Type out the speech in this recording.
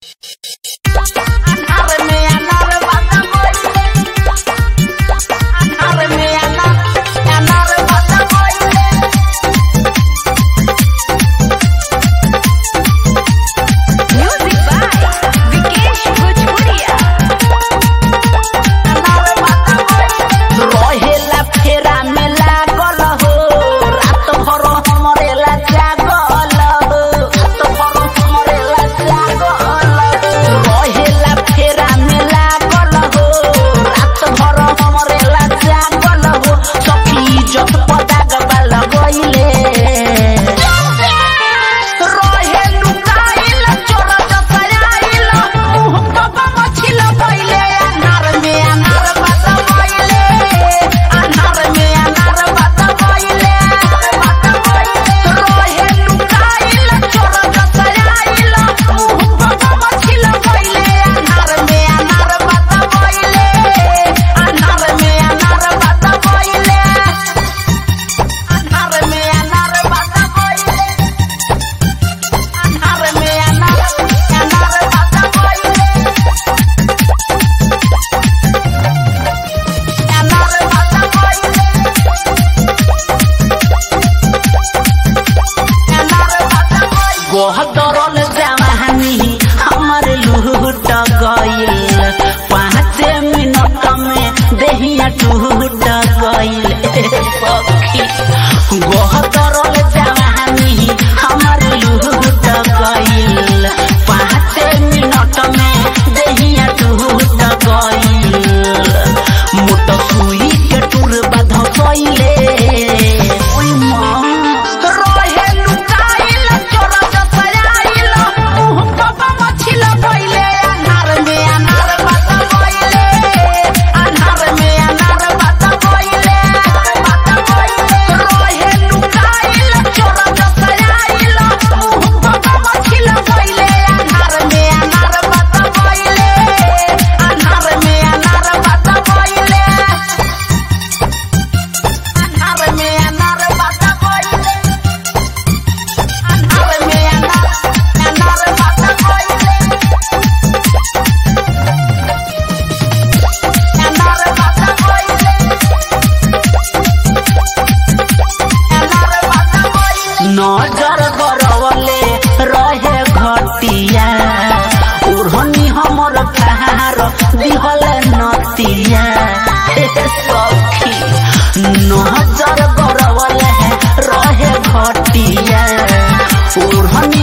गोहदरल जवानी हमर लूट गइल 5 मिनट में देहिया टूट गइल सखी। गोहदरल जवानी हमर लूट गइल 5 मिनट में देहिया टूट गइल। मोट सुई के टूर बाध गइले नजर गरवले रहे घटिया ओढ़नी हमर खार दिहले नतिया सखी। नजर गरवले रहे घटिया ओढ़नी